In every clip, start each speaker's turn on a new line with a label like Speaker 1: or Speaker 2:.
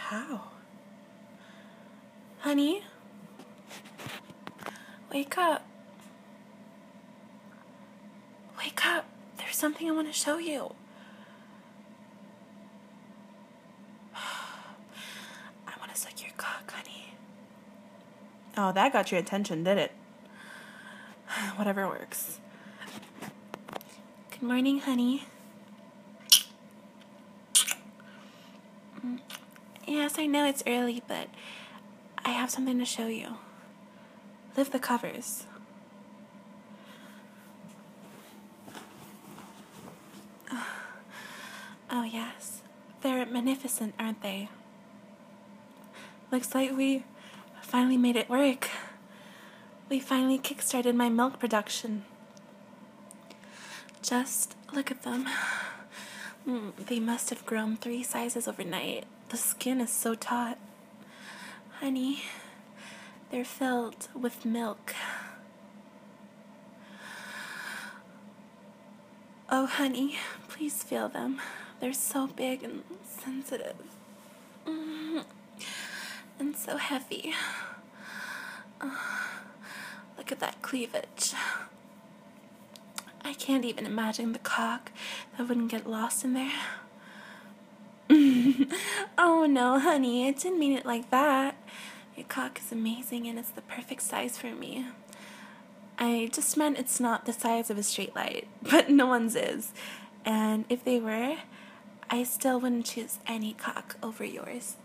Speaker 1: How? Honey? Wake up. Wake up. There's something I want to show you. I want to suck your cock, honey. Oh, that got your attention, did it? Whatever works. Good morning, honey. Yes, I know it's early, but I have something to show you. Lift the covers. Oh, yes. They're magnificent, aren't they? Looks like we finally made it work. We finally kickstarted my milk production. Just look at them. They must have grown 3 sizes overnight. The skin is so taut. Honey, they're filled with milk. Oh, honey, please feel them. They're so big and sensitive. And so heavy. Look at that cleavage. I can't even imagine the cock that wouldn't get lost in there. Oh no, honey, I didn't mean it like that. Your cock is amazing and it's the perfect size for me. I just meant it's not the size of a straight light, but no one's is. And if they were, I still wouldn't choose any cock over yours.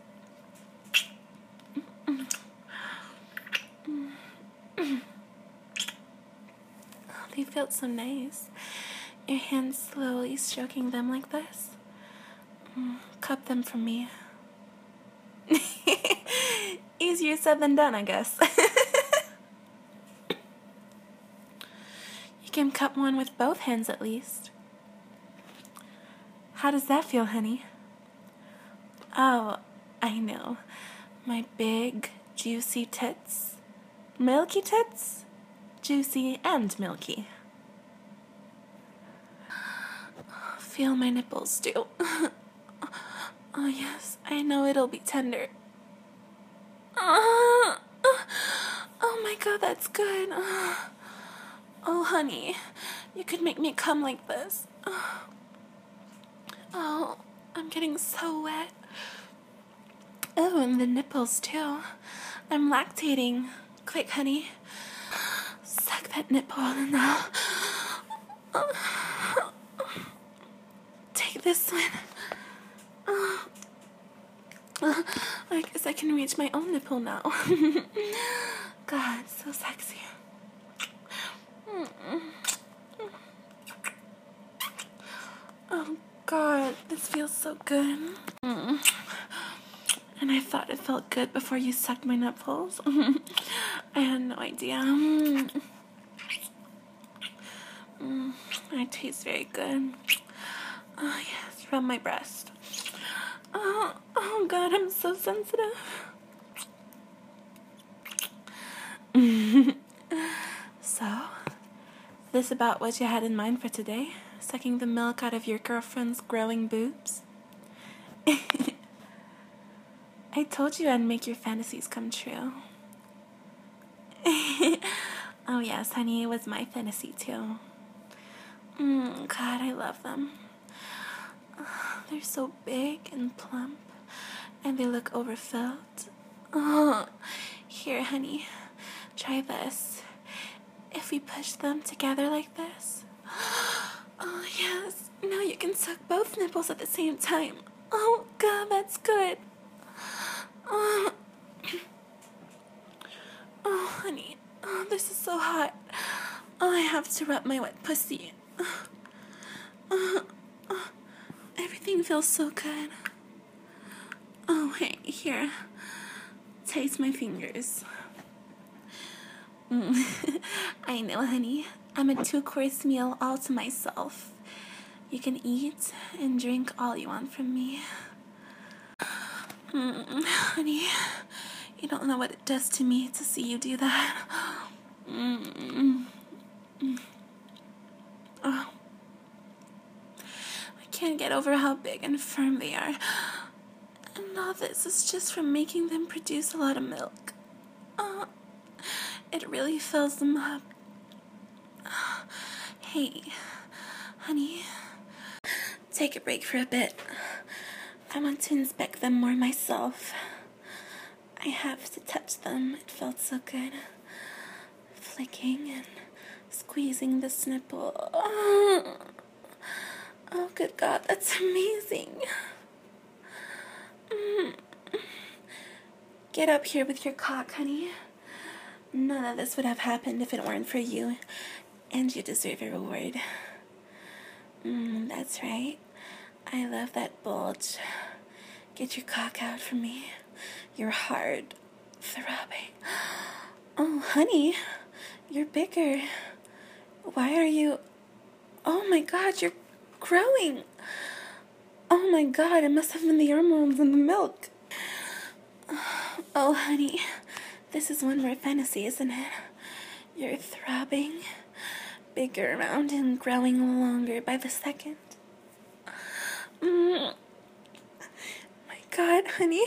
Speaker 1: They felt so nice. Your hands slowly stroking them like this. Cup them for me. Easier said than done, I guess. You can cup one with both hands at least. How does that feel, honey? Oh, I know. My big, juicy tits. Milky tits? Juicy and milky. Feel my nipples too. Oh yes, I know it'll be tender. Oh my god, that's good. Oh honey, you could make me come like this. Oh, I'm getting so wet. Oh, and the nipples too. I'm lactating. Quick, honey. Suck that nipple now. Take this one. I guess I can reach my own nipple now. God, so sexy. Oh God, this feels so good. And I thought it felt good before you sucked my nipples. I had no idea. It tastes very good. Oh yes, rub my breast. Oh God, I'm so sensitive. So, this about what you had in mind for today? Sucking the milk out of your girlfriend's growing boobs? I told you I'd make your fantasies come true. Oh yes, honey, it was my fantasy too. God, I love them. They're so big and plump, and they look overfilled. Oh, here, honey, try this. If we push them together like this. Oh yes, now you can suck both nipples at the same time. Oh God, that's good. Oh, honey, this is so hot. Oh, I have to rub my wet pussy. Everything feels so good. Oh, hey, here. Taste my fingers. I know, honey. I'm a 2-course meal all to myself. You can eat and drink all you want from me. Honey, you don't know what it does to me to see you do that. Oh. I can't get over how big and firm they are. And all this is just from making them produce a lot of milk. It really fills them up. Hey, honey, take a break for a bit. I want to inspect them more myself. I have to touch them. It felt so good. Flicking and squeezing the nipple. Oh, good God, that's amazing. Get up here with your cock, honey. None of this would have happened if it weren't for you, and you deserve a reward. That's right. I love that bulge. Get your cock out for me. You're hard, throbbing. Oh, honey, you're bigger. Why are you... Oh my God, you're growing. Oh my God, it must have been the hormones in the milk. Oh, honey, this is one more fantasy, isn't it? You're throbbing, bigger around and growing longer by the second. My God, honey.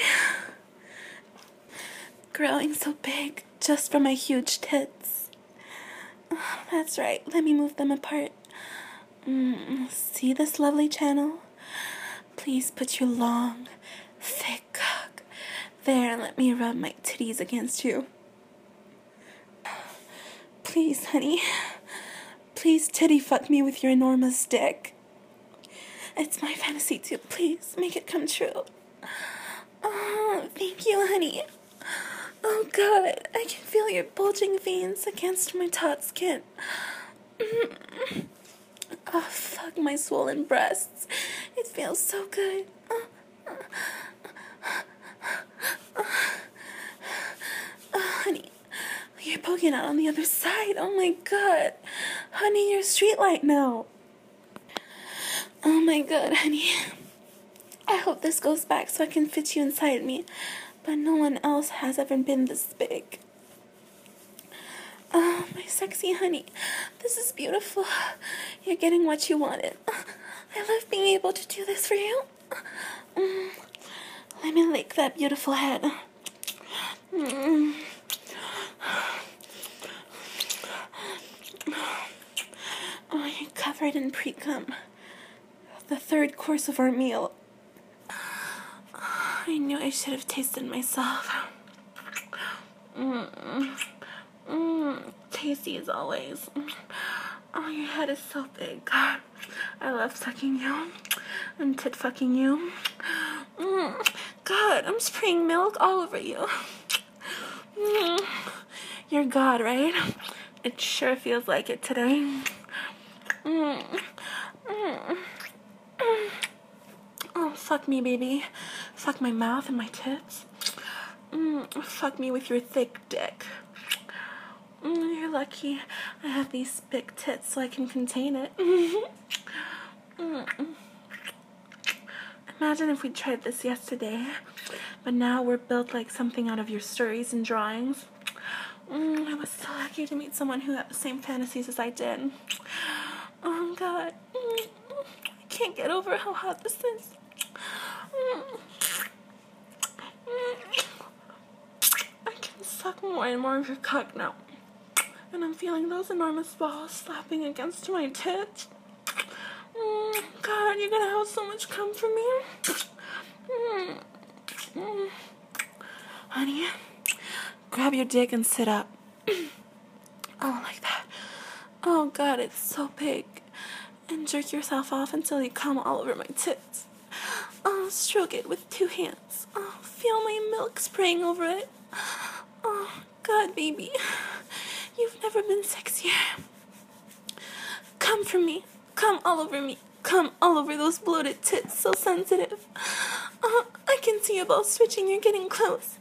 Speaker 1: Growing so big just from my huge tits. That's right, let me move them apart. See this lovely channel? Please put your long, thick cock there and let me rub my titties against you. Please, honey. Please titty fuck me with your enormous dick. It's my fantasy too. Please, make it come true. Oh, thank you, honey. Oh, God, I can feel your bulging veins against my taut skin. Oh, fuck my swollen breasts. It feels so good. Honey, you're poking out on the other side. Oh, my God. Honey, you're street light now. Oh, my God, honey. I hope this goes back so I can fit you inside me. But no one else has ever been this big. Oh, my sexy honey. This is beautiful. You're getting what you wanted. I love being able to do this for you. Let me lick that beautiful head. Oh, you're covered in pre-cum. The third course of our meal. I knew I should have tasted myself. Tasty as always. Oh, your head is so big. God, I love sucking you and tit fucking you. God, I'm spraying milk all over you. You're God, right? It sure feels like it today. Oh, fuck me, baby. Fuck my mouth and my tits. Fuck me with your thick dick. You're lucky I have these big tits so I can contain it. Imagine if we tried this yesterday, but now we're built like something out of your stories and drawings. I was so lucky to meet someone who had the same fantasies as I did. Oh, God. I can't get over how hot this is. I can suck more and more of your cock now. And I'm feeling those enormous balls slapping against my tits. God, you're gonna have so much cum for me. Honey, grab your dick and sit up. Oh, like that. Oh, God, it's so big. And jerk yourself off until you come all over my tits. Oh, stroke it with 2 hands. Oh, feel my milk spraying over it. Oh, God, baby. You've never been sexier. Come for me. Come all over me. Come all over those bloated tits, so sensitive. Oh, I can see your balls switching. You're getting close.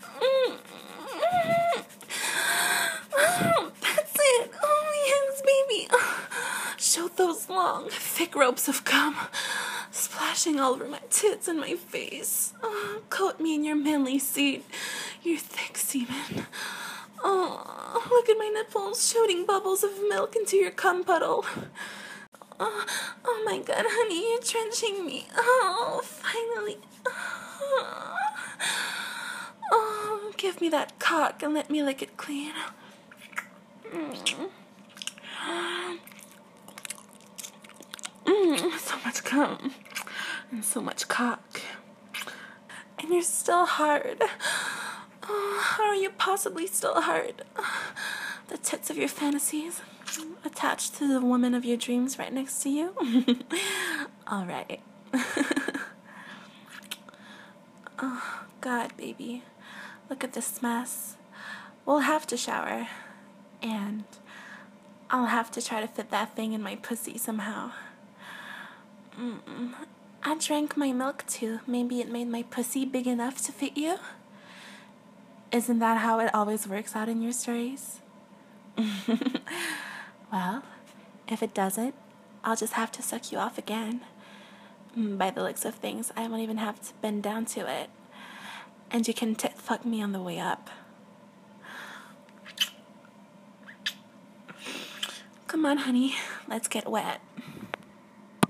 Speaker 1: Oh, that's it. Oh, yes, baby. Show those long, thick ropes of cum splashing all over my tits and my face. Oh, coat me in your manly seed, your thick semen. Oh, look at my nipples shooting bubbles of milk into your cum puddle. Oh my God, honey, you're drenching me. Oh, finally. me that cock and let me lick it clean. So much cum and so much cock. And you're still hard. Oh, how are you possibly still hard? The tits of your fantasies attached to the woman of your dreams right next to you. All right. Oh, God, baby. Look at this mess. We'll have to shower. And I'll have to try to fit that thing in my pussy somehow. I drank my milk too. Maybe it made my pussy big enough to fit you? Isn't that how it always works out in your stories? Well, if it doesn't, I'll just have to suck you off again. By the looks of things, I won't even have to bend down to it. And you can fuck me on the way up. Come on, honey. Let's get wet.